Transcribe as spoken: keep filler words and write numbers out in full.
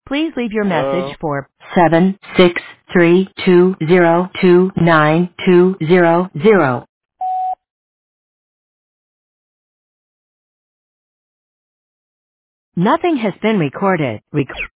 Please leave your message Hello? for seven six three two zero two nine two zero zero. Nothing has been recorded. Rec-